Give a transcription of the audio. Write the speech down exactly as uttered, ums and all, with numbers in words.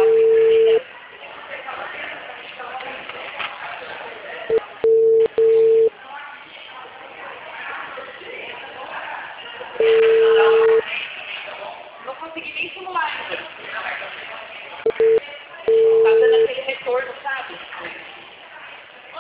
Não consegui nem simular ainda. Tá dando aquele retorno, sabe?